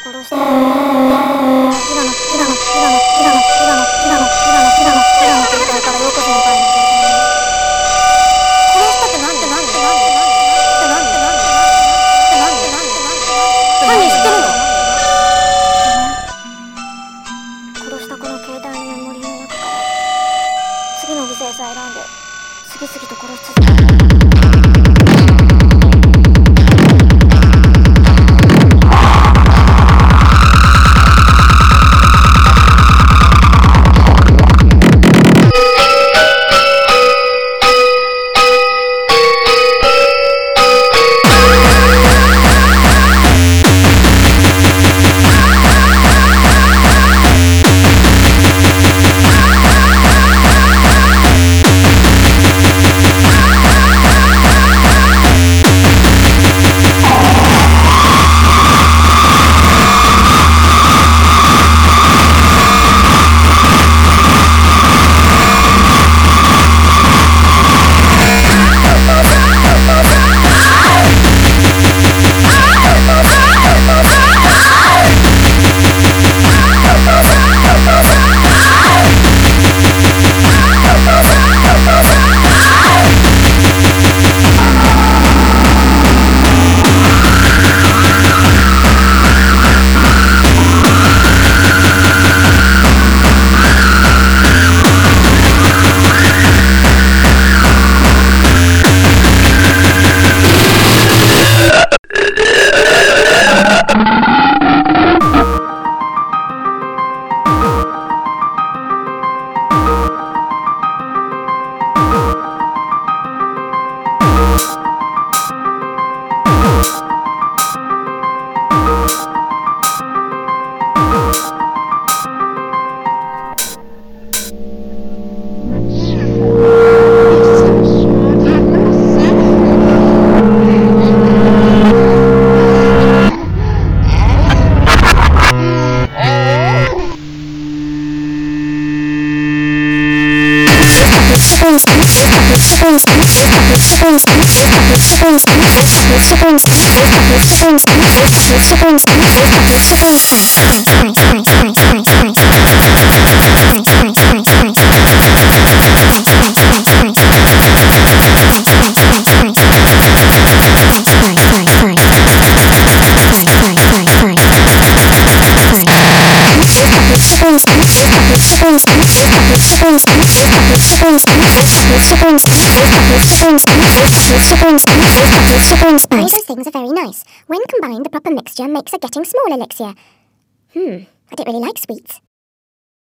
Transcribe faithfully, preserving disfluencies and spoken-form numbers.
殺して、ピラノ、ピラノ、ピラノ、ピラノ、ピラノ、ピラノ、ピラノ、ピラノ、ピラノ、ピラノ、ピラノ、携帯からようこその会に殺したってなんてなんてなんてなんてなんてなんてなんてなんてなんてなんて犯人知ってるの？殺したこの携帯のメモリーの中から次の犠牲さえ選んで次々と殺し続ける。Those things are very nice. When combined, the proper mixture makes a getting small elixir. Hmm, I don't really like sweets.